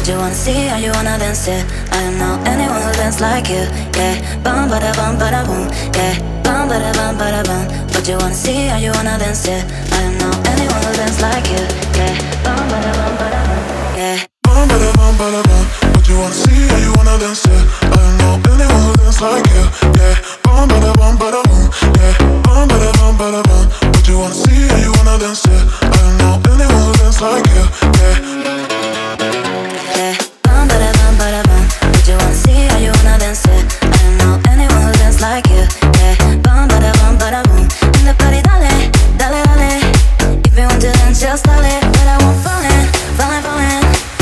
Would you wanna see how you wanna dance it? I don't know anyone who dance like you. Yeah, bum ba da bum ba da boom. Yeah, bum ba da bum ba da bum. Would you wanna see how you wanna dance it? I don't know anyone who dance like you. Yeah, bum ba da bum ba da boom. Yeah. Bum ba da bum ba da bum. Would you wanna see how you wanna dance it? I don't know anyone who dance like you. Yeah, bum ba da bum ba da boom. Yeah, bum ba da bum ba da bum. Would you wanna see how you wanna dance it? I don't know anyone who dance like you. Yeah. Yeah, bum ba da bum ba da bum. Would you wanna see how you wanna dance it? I don't know anyone who dance like you. Yeah, bum ba da bum ba da boom. In the party, dale, dale, dale. If you want to dance, just dale. But I won't fallin', fallin', fallin'.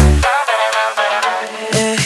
Yeah.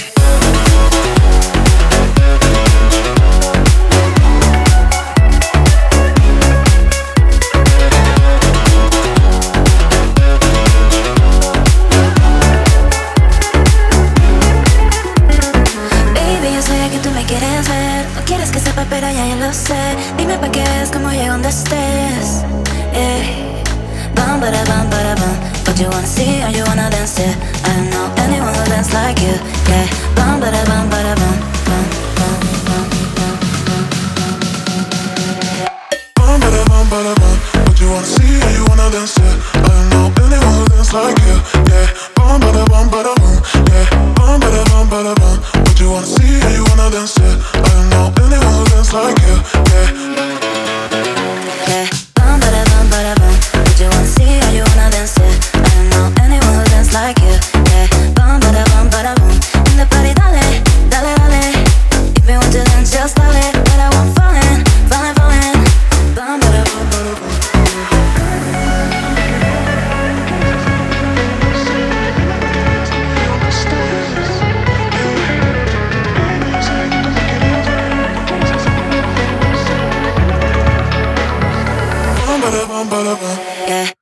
Baby, yo sé que tú me quieres ver. No quieres que sepa, pero ya lo sé. Dime pa' qué es, como llego donde estés. Bum ba da bum ba da bum. Would you wanna see how you wanna dance it? I don't know anyone who dance like you. Yeah, bum ba da bum ba da bum. Bum, bum, bum, bum, bum, bum. Bum ba da bum ba da bum. Would you wanna see how you wanna dance it? I don't know anyone who dance like you. Yeah, bum ba da bum ba da boom. Yeah, bum ba da bum ba da bum. Would you wanna see how you wanna dance it? I don't know anyone who dance like you. Yeah. Yeah, bum ba da bum ba da bum. Would you wanna see how you wanna dance it? I don't know anyone who dance like you. Yeah, bum ba da bum ba da boom. In the party, dale, dale, dale. If you want to dance, just dale. But I won't fallin', fallin', fallin'. Bum ba da bum ba da bum. Bum ba da bum ba da bum. Yeah.